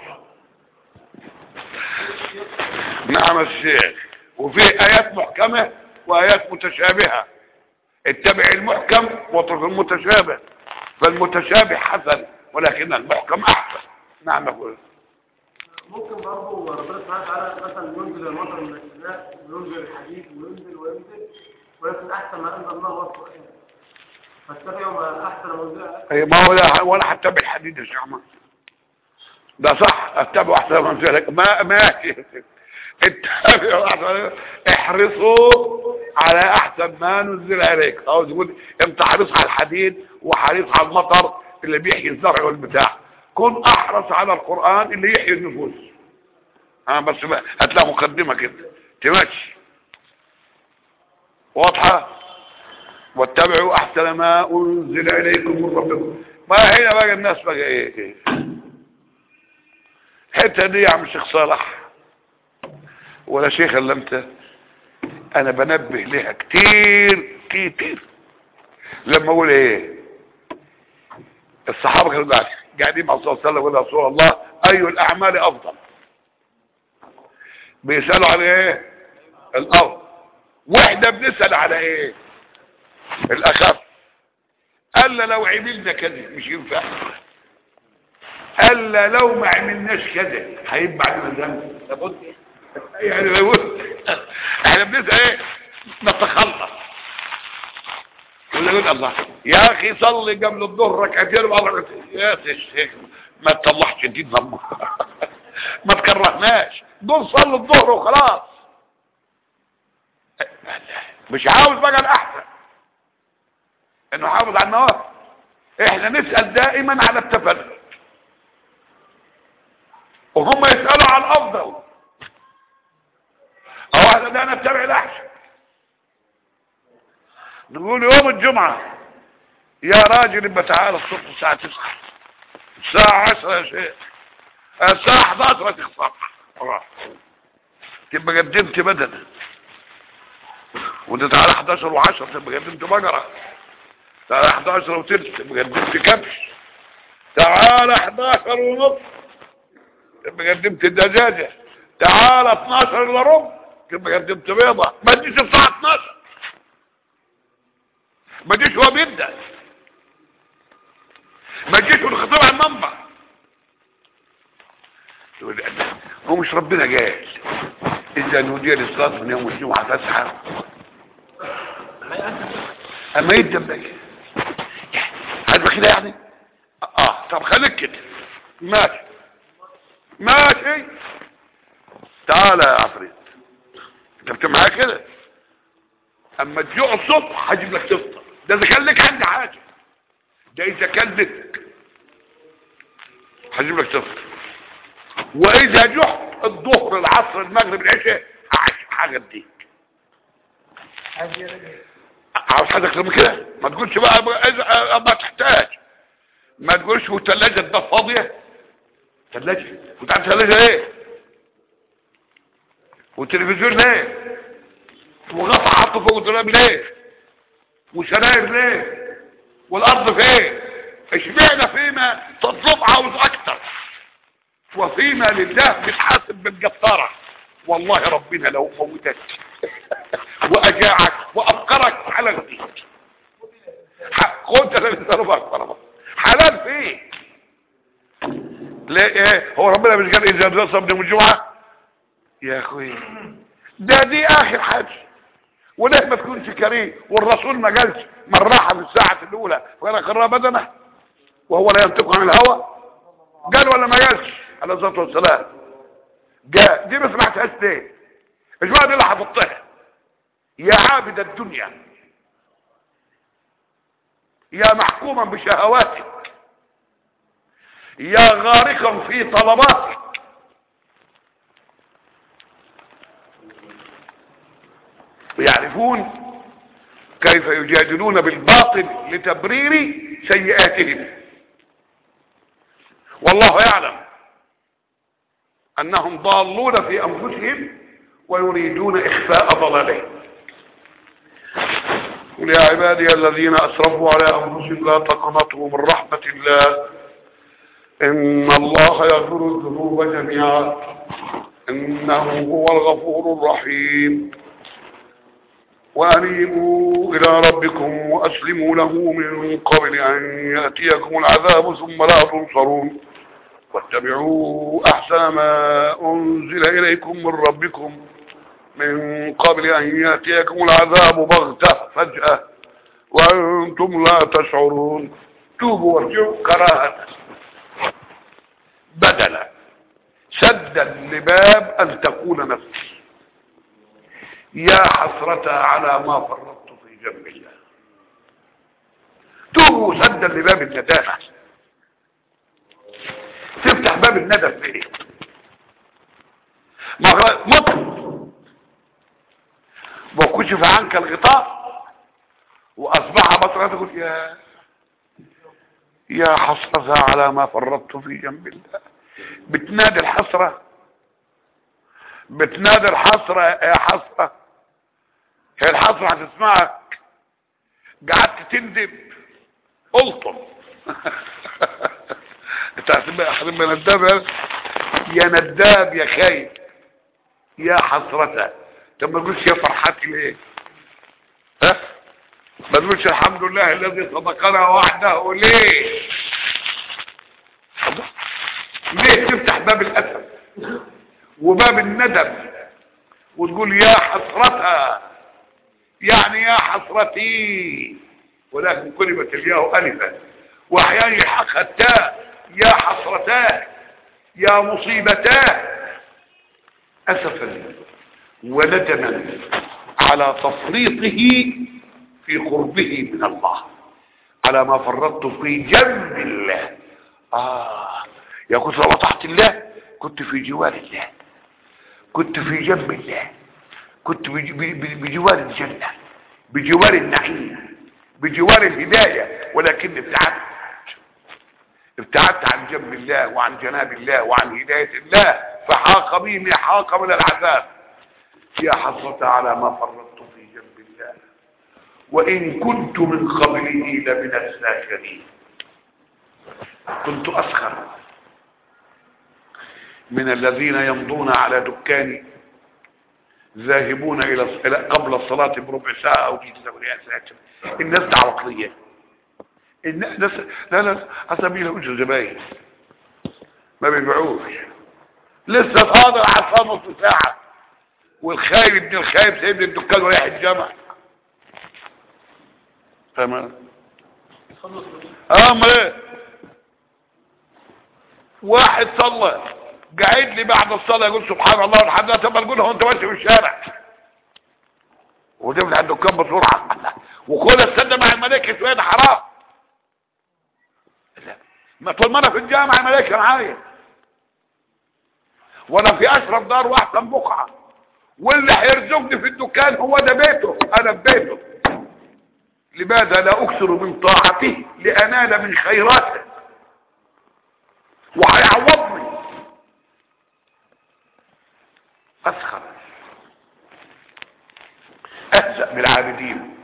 نعم الشيخ. وفي ايات محكمة وايات متشابهة، اتبع المحكم واترك المتشابه، فالمتشابه حسن ولكن المحكم احسن. نعم اقول. ممكن برضه ربنا سبحانه وتعالى مثلا ينزل المطر من السماء وينزل الحديد وينزل، ولكن احسن ما انزل الله هو القران، فاتبعوا ما احسن منزله. اي ما هو ولا حتى بالحديد يا شيخ، ده صح، اتبعوا احسن منزله. ما اتبعوا احسن، احرصوا على احسن ما نزل اليك. عاوز يقول انت حريص على الحديد وحريص على المطر اللي بيحيي الزرع والبتاع، كن احرص على القرآن اللي يحيي النفوس. بس هتلاقي مقدمة كده تمشي واضحة. واتبعوا احسن ما انزل اليكم من ربكم. ما هنا بقى الناس بقى ايه حتة دي يا عم الشيخ صالح ولا شيخ الا انت، انا بنبه لها كتير كتير. لما اقول ايه الصحابة كانوا قاعدين مع الرسول صلى الله عليه وسلم ويقول يا رسول الله اي الاعمال افضل؟ بيسألوا على ايه؟ الافضل. واحدة بنسأل على ايه؟ الاخف. قال لو عملنا كذا مش ينفع، قال لو ما عملناش كذا هيبقى عندنا ذنب لابد. يعني لابد احنا بنسأل ايه؟ نتخلص. يقول الله يا اخي صلي قبل الظهر ركعتين يا شيخ ما تطلعش جديد ما تكرهناش، دول صلوا الظهر وخلاص. مش عاوز بقى الاحسن انه حافظ على النوافل. احنا نسأل دائما على التفرد وهم يسألوا على الافضل، او هذا ده انا اتبع الاحسن. نقول يوم الجمعة يا راجل يبقى تعالى الصبح الساعة 9 الساعة 10 يا شيخ، الساعة 11 تخصم تبقى قدمت بدنة، وانت تعالى 11 و10 تبقى قدمت بقرة، تعالى 11 وثلث تبقى قدمت كبش، تعالى 11 ونص تبقى قدمت دجاجة، تعالى 12 الا ربع تبقى قدمت بيضة. ما تجيش الساعة 12، ما تجيش هو بيبدأ، ما تجيش والخطيب على المنبر. هو مش ربنا قال اذا نودي للصلاه من يوم الجمعه فاسعى اما يدم بقى عايز كده يعني. طب خليك كده ماشي ماشي. تعالى يا عفريت انت بتمعها كده اما تجوع الصبح هجيب لك تفطر. ده اذا كان لك عندي حاجه، ده اذا كان لك هجيب لك تفطر. واذا جحت الظهر العصر المغرب العشاء حاجه اديك. عاوز حاجه اكتر من كده؟ ما تقولش بقى ما تحتاج. ما تقولش والثلاجه ده فاضيه. ثلاجه وتعرف ثلاجه ايه؟ والتلفزيون ليه؟ وغطا حطه فوق الدولاب ليه؟ وسراير ليه؟ والارض فين؟ اشمعنى فيما تطلب عاوز اكتر وفيما لله بتحاسب بالجسارة. والله ربنا لو موتك واجاعك وافقرك على غديك خد ضربك حلال فيه. ليه ايه؟ هو ربنا مش قال اذا درس ابن الجمعه يا اخوي؟ ده دي اخر حاجه. وليه ما تكونش كريم؟ والرسول ما قالش من راح في الساعه الاولى فانا قرر بدنه وهو لا ينطق عن الهوى؟ قال ولا ما قالش عليه الصلاه والسلام؟ قال. دي ما سمعتهاش ليه؟ الجماعه دي اللي حفظتها. يا عابد الدنيا يا محكوما بشهواتك يا غارقا في طلباتك ويعرفون كيف يجادلون بالباطل لتبرير سيئاتهم والله يعلم انهم ضالون في انفسهم ويريدون اخفاء ضلالهم. قل يا عبادي الذين اسرفوا على انفسهم لا تقنطوا من رحمة الله ان الله يغفر الذنوب جميعا انه هو الغفور الرحيم. وأنيبوا إلى ربكم وأسلموا له من قبل أن يأتيكم العذاب ثم لا تنصرون واتبعوا أحسن ما أنزل إليكم من ربكم من قبل أن يأتيكم العذاب بغتة فجأة وأنتم لا تشعرون. توبوا وارجعوا كراهة بدلا سدا لباب أن تكون نفسي يا حسرة على ما فرطت في جنب الله. توبوا سدا لباب الندامة. تفتح باب الندم في ايه؟ مت وكشف عنك الغطاء واصبح بصرك تقول يا حسرة على ما فرطت في جنب الله. بتنادي الحسرة بتنادي الحسرة يا حسرة. هي الحسرة هتسمعك قعدت تندب الطم انت هتبقى نداب يا نداب يا خايف يا حسرة. طب ما تقولش يا فرحتي ليه؟ ها؟ ما تقولش الحمد لله الذي صدقنا وحده ليه؟ ليه تفتح باب الاسف وباب الندم وتقول يا حسرتها يعني يا حسرتي ولكن كلمة الياء ألفا واحيانا يلحقها التاء يا حسرتاه يا مصيبتاه أسفا وندما على تفريطه في قربه من الله على ما فرطت في جنب الله. يا كنت لو طاعت الله كنت في جوار الله كنت في جنب الله كنت بجوار الجنة بجوار النعيم بجوار الهداية. ولكن ابتعدت عن جنب الله وعن جناب الله وعن هداية الله فحاق بي ما حاق من العذاب. يا حسرة على ما فرطت في جنب الله وإن كنت من قبله لمن الساخرين. كنت أسخر من الذين يمضون على دكان ذاهبون الى قبل الصلاة بربع ساعة او يا ساتر. الناس دي عقلية. الناس لا اسامي له وجه زباين ما بيبيعوش لسه فاضل عصا نص ساعة والخايب ابن الخايب سايب لي الدكان ورايح الجامع. تمام. امال ايه؟ واحد صلى قاعد لي بعد الصلاة يقول سبحان الله والحمد لله، طب اقول له انت ماشي في الشارع وتفتح الدكان بسرعة وكل السد مع الملائكة شوية، ده حرام. ما طول ما انا في الجامع الملائكة معايا وانا في اشرف دار واحسن بقعة، واللي هيرزقني في الدكان هو ده بيته، انا في بيته. لماذا لا اكثر من طاعته لانال من خيراته وهيعوضني؟ اسخر اهزأ بالعابدين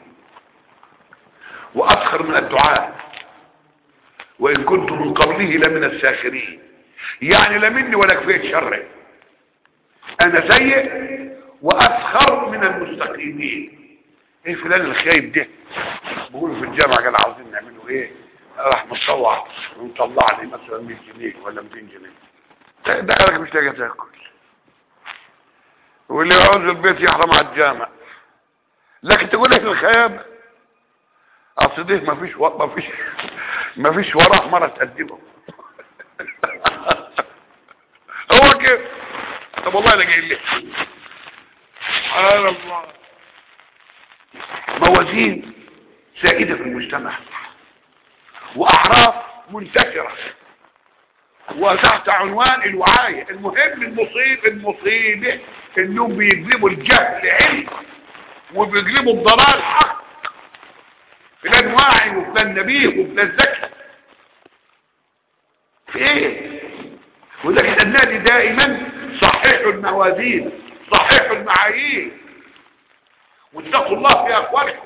واسخر من الدعاء، وان كنت من قبله لمن الساخرين. يعني لا مني ولا كفيت شري، انا سيء واسخر من المستقيمين. ايه فلان الخايب ده بقولوا في الجامعة قال عاوزين نعمله ايه، راح متطوع ونطلع لي مثلا 100 جنيه ولا 200 جنيه، ده قالك مش لاقي تاكل، واللي يعوز البيت يحرم على الجامع. لكن تقول لك الخياب اصل ده مفيش وراه مرة تقدمه هو كده. طب والله انا جاي ليه سبحان الله. موازين سائدة في المجتمع واعراف منتشرة وتحت عنوان الوعاية. المهم المصيبة انهم بيجلبوا الجهل علم وبيجلبوا الضلال حق. فلان واعي وفلان نبيه وفلان ذكي في ايه؟ ولكن النادي دائما صحيح الموازين صحيح المعايير واتقوا الله في اقوالكم.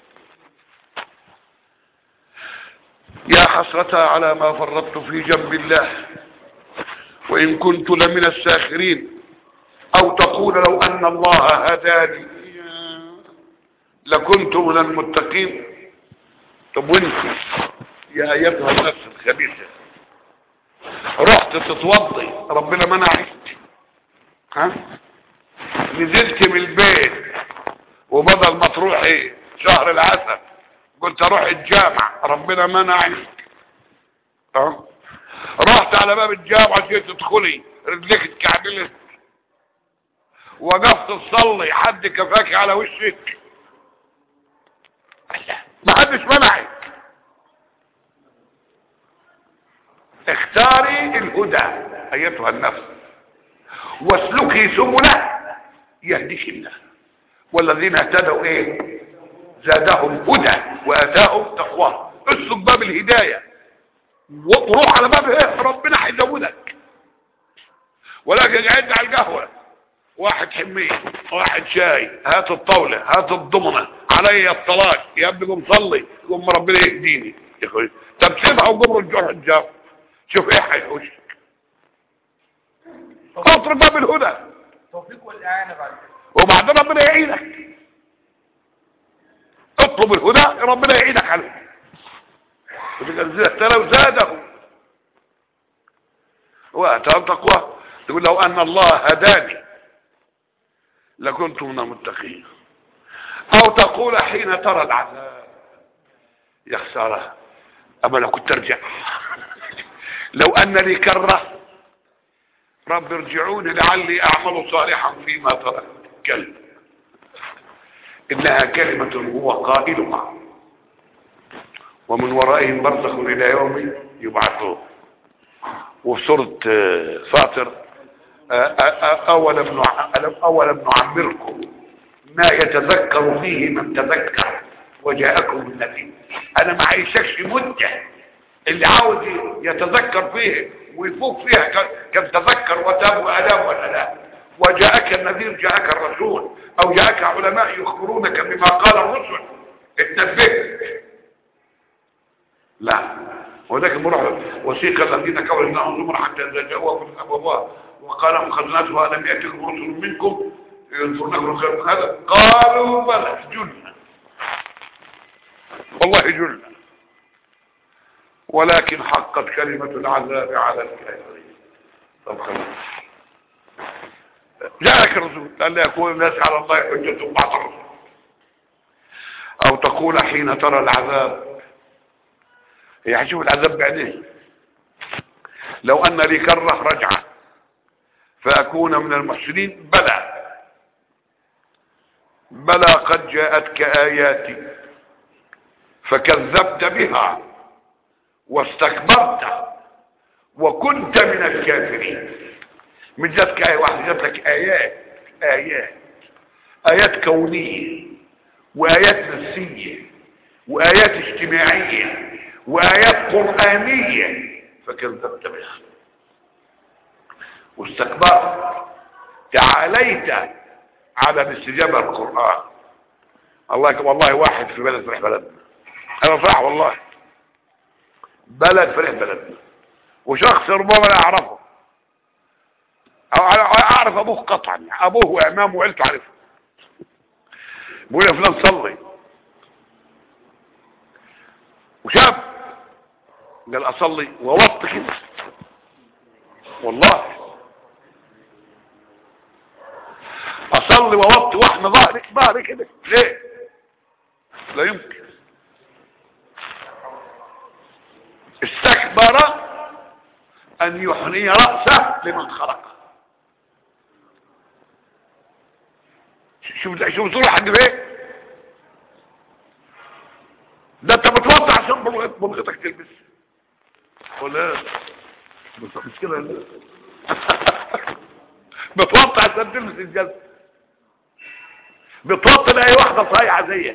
يا حسرة على ما فرطت في جنب الله وإن كنت لمن الساخرين. أو تقول لو أن الله هداني لكنت من المتقين. طب وانت يا أيتها النفس الخبيثة رحت تتوضي ربنا منعك، ها؟ نزلت من البيت وبدل ما تروحي شهر العسل قلت اروح الجامع ربنا منعك، ها؟ رحت على باب الجامعة جيت تدخلي رجلك اتكعبلت وقفت تصلي حد كفاك على وشك، ما حدش منعك. اختاري الهدى ايتها النفس واسلكي سبله يهديك الله. والذين اهتدوا ايه؟ زادهم هدى واتاهم تقواه. اسلك باب الهدايه وروح على باب ايه ربنا هيزودك. ولكن قاعد على القهوه واحد حميه واحد شاي هات الطاوله هات الضمنه علي الطلاق يا ابني قوم صلي قوم ربنا يهديني يا اخوي. طب سيبها وقبر الجرح الجار شوف ايه هيحوشك. اترك باب الهدى توفيق والاعانه بعد كده وبعدين ربنا يعينك. اطلب الهدى ربنا يعينك عليه. لو زاده واتاهم تقواه. تقول لو ان الله هداني لكنت من المتقين. او تقول حين ترى العذاب يا خساره اما لو كنت ارجع لو ان لي كره رب ارجعوني لعلي اعمل صالحا فيما تركت. كلمه انها كلمه هو قائلها ومن ورائهم برزخ الى يوم يبعثون. وفي سوره فاطر أولم نعمركم ما يتذكر فيه من تذكر وجاءكم النذير. انا ما عايشكش مده اللي عاوز يتذكر فيه ويفوق فيها كم تذكر وتاب وأداب ولا لا. وجاءك النذير جاءك الرسول او جاءك علماء يخبرونك بما قال الرسل اتنبهت. لا ولكن مرحبا وسيق الذين كفروا انهم زمر حتى اذا جاءوا الابواب وقال خزنتها الم ياتكم رسل منكم ينصرونكم خير من هذا قالوا بلى جلنا والله جلنا ولكن حقت كلمة العذاب على الكافرين. طب خلاص جاءك الرسول قال لا يكون الناس على الله حجة بعد الرسول. او تقول حين ترى العذاب، يعني شوف العذاب بعينيه، لو ان لي كرة رجعة فاكون من المحسنين. بلى قد جاءتك آياتي فكذبت بها واستكبرت وكنت من الكافرين. مش جاتك آية واحدة، جات لك آيات كونية وآيات نفسية وآيات اجتماعية وآيات قرآنية فكذبت بها واستكبرت، تعاليت على الاستجابة للقرآن. والله واحد في بلد فرح بلدنا، انا فرح والله، بلد فرح بلدنا، وشخص ربما لا اعرفه، اعرف ابوه قطعا، ابوه وامامه وعيلته عارفه، بيقول يا فلان صلي، وشاب قال اصلي ووط كده والله، اصلي ووطي واحنا ظهري كده ليه؟ لا يمكن. استكبر ان يحني رأسه لمن خلقه. شوف صورة حد بايه؟ ده انت بتوطي عشان بلغتك تلبس ولا مش كده؟ بتوطي عشان تلبس الجزم، بتوطي لاي واحده صايعه زيك،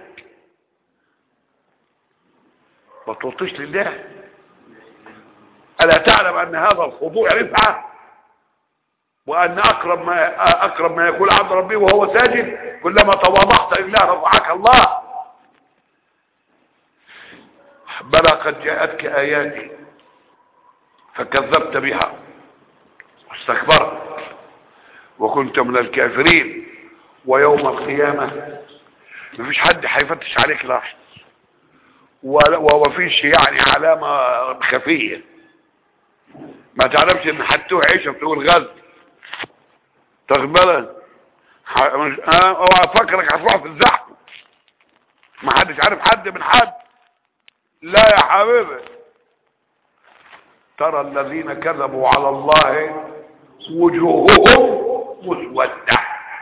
ما توطيش لله. الا تعلم ان هذا الخضوع رفعه، وان اقرب ما يكون عبد ربه وهو ساجد، كلما تواضعت لله رفعك الله. بلى قد جاءتك اياتي فكذبت بها واستكبرت وكنت من الكافرين. ويوم القيامة مفيش حد هيفتش عليك لاحظ، ومفيش يعني علامة خفية، ما تعرفش ان حتوه عيشة بتقول غز تقبلها. اوعى فكرك هتروح في الزحمة، ما حدش عارف حد من حد، لا يا حبيبي. ترى الذين كذبوا على الله وجوههم مسودة،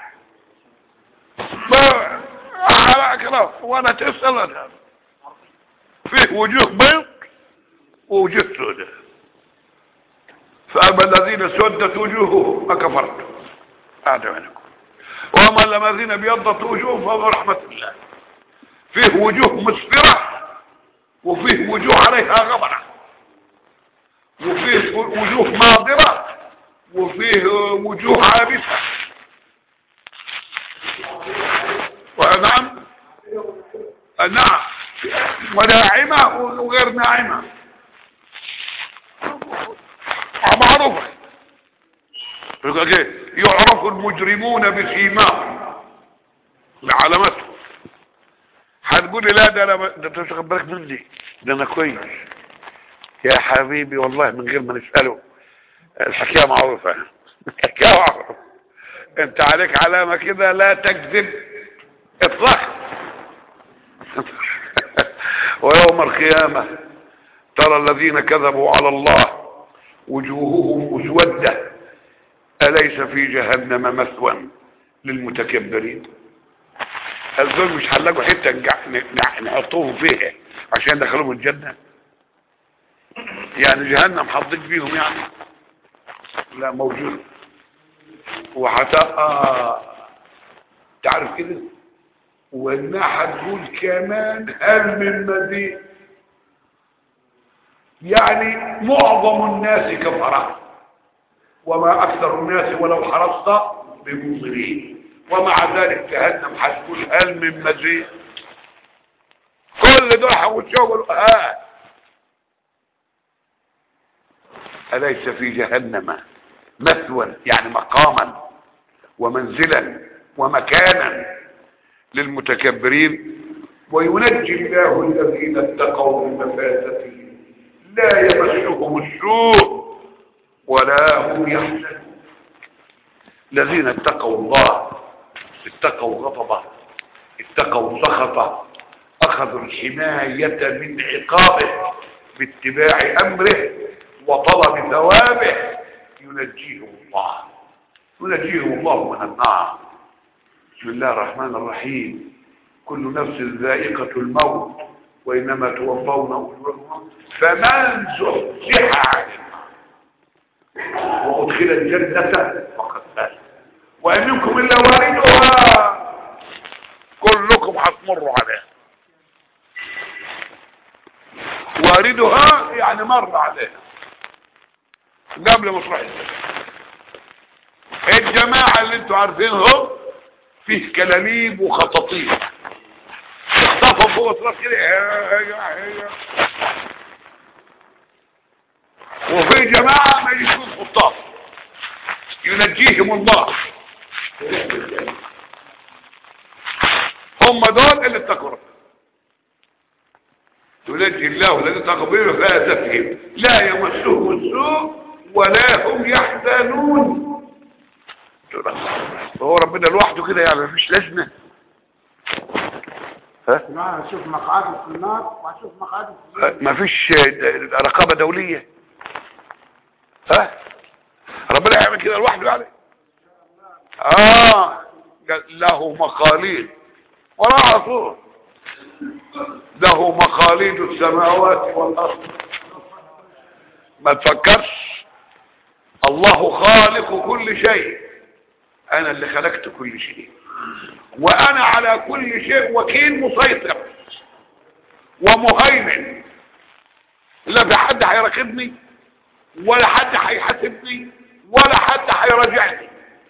ما على كلام وانا تسأل فيه وجوه بيض ووجوه سوداء، فأما الذين سودت وجوههم أكفرتم أعدمنكم، وأما الذين ابيضت وجوههم فهم رحمة الله. فيه وجوه مسفرة وفيه وجوه عليها غبرة، وفيه وجوه ناظرة وفيه وجوه عابسة. ونعم نعم، وناعمة وغير ناعمة معروفة. يعرف المجرمون بسيماهم لعلامتهم. هتقولي لا ده انا ده انت مش واخد بالك مني، ده انا كويس يا حبيبي والله، من غير ما نسأله الحكاية معروفة. الحكاية معروفة، انت عليك علامة كده لا تكذب اطلاقا. ويوم القيامة ترى الذين كذبوا على الله وجوههم مسودة أليس في جهنم مثوى للمتكبرين. الظلم مش هنلاقوا حتة نحطوهم فيها عشان دخلوهم الجنة، يعني جهنم حاطين فيهم يعني؟ لا موجود. تعرف كده، وانها هتقول كمان هل من مزيد، يعني معظم الناس كفرة وما اكثر الناس ولو حرصت بمؤمنين، ومع ذلك جهنم هتقول هل من مزيد. كل دول هيقولوا أليس في جهنم مثوى، يعني مقاما ومنزلا ومكانا للمتكبرين. وينجي الله الذين اتقوا بمفازتهم لا يمسهم السوء ولا هم يحزنون. الذين اتقوا الله اتقوا غضبه اتقوا سخطه اخذوا الحماية من عقابه باتباع امره وطلب ثوابه ينجيهم الله من النار. بسم الله الرحمن الرحيم. كل نفس ذائقة الموت وإنما توفون أجوركم فمن زحزح عن النار وأدخل الجنة فقد فاز وإن منكم إلا واردها كلكم هتمروا عليها. واردها يعني مر عليها قبل ما تروح الجماعة اللي انتوا عارفينهم فيه كلاليب وخطاطيف اخطفهم فوق الصراط كده وفي جماعة ما يجيشون خطاف ينجيهم الله هم دول اللي اتقوا ينجي الله الذين اتقوا به فآتتهم لا يمسهم السوء ولا هم يحزنون. هو ربنا لوحده كده يعني مفيش لازمه. ها هشوف مقعده في النار وهشوف مقعده في الجنة. مفيش رقابه دوليه. ربنا يعمل كده لوحده يعني. له مقاليد ولا على طول له مقاليد السماوات والارض. ما تفكرش الله خالق كل شيء. انا اللي خلقت كل شيء وانا على كل شيء وكيل مسيطر ومهيمن. لا في حد هيراقبني ولا حد هيحاسبني ولا حد هيراجعني.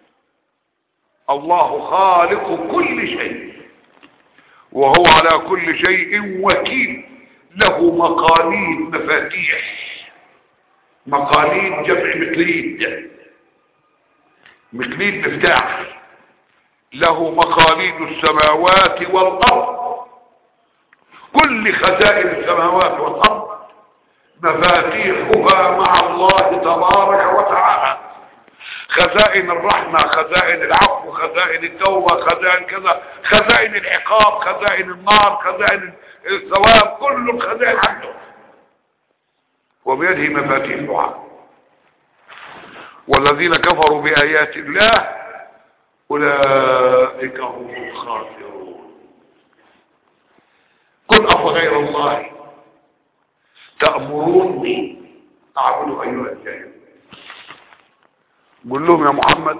الله خالق كل شيء وهو على كل شيء وكيل. له مقاليد مفاتيح. مقاليد جمع مقليد مفتاح. له مقاليد السماوات والارض. كل خزائن السماوات والارض مفاتيحها مع الله تبارك وتعالى. خزائن الرحمة خزائن العفو خزائن التوبة خزائن كذا خزائن العقاب خزائن النار خزائن الثواب كل الخزائن عنده وبيده مفاتيحها. والذين كفروا بآيات الله أولئك هم الخاسرون. قل أفغير الله تأمروني أعبد أيها الجاهلون. قل لهم يا محمد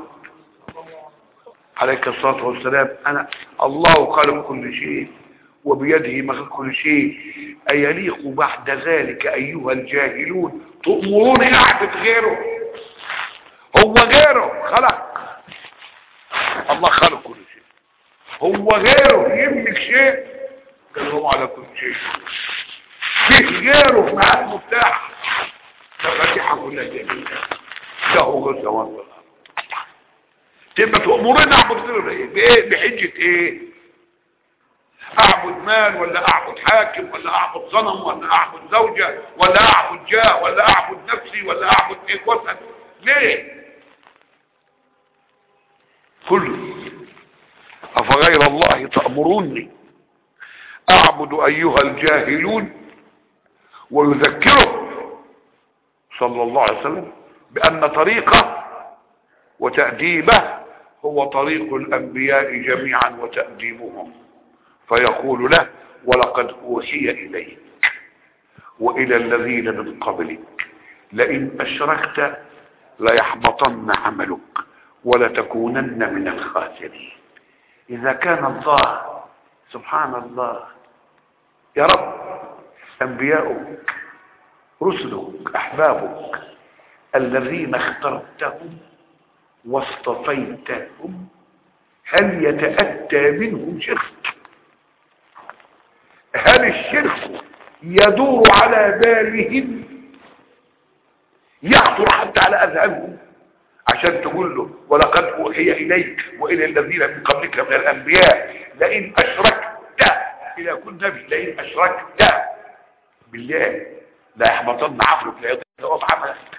عليك الصلاة والسلام أنا الله خالق كل شيء وبيده مخلوق كل شيء أيليق بعد ذلك أيها الجاهلون تأمروني أعبد غيره؟ هو غيره خلق. الله خلق كل شيء. هو غيره يملك شيء قال هو على كل شيء. فيه غيره في معاد مفتاح مفاتيح كلها جميلة له غزة والله. تبقى تأمرين اعبد غيره بايه؟ بحجة ايه؟ اعبد مال ولا اعبد حاكم ولا اعبد صنم ولا اعبد زوجة ولا اعبد جاه ولا اعبد نفسي ولا اعبد ايه وسط ليه؟ كله أفغير الله تأمروني أعبد أيها الجاهلون. ويذكره صلى الله عليه وسلم بأن طريقه وتأديبه هو طريق الأنبياء جميعا وتأديبهم فيقول له ولقد أوحي إليك وإلى الذين من قبلك لئن أشركت ليحبطن عملك ولتكونن من الخاسرين. إذا كان الله سبحان الله يا رب أنبياؤك رسلك أحبابك الذين اخترتهم واصطفيتهم هل يتأتى منهم شرك؟ هل الشرك يدور على بالهم يخطر حتى على أذهانهم عشان تقول له ولقد أوحي إليك وإلى الذين من قبلك من الأنبياء لئن أشركت إلى كل نبي لئن أشركت بالله لا يحبطن عملك لا يضيع عملك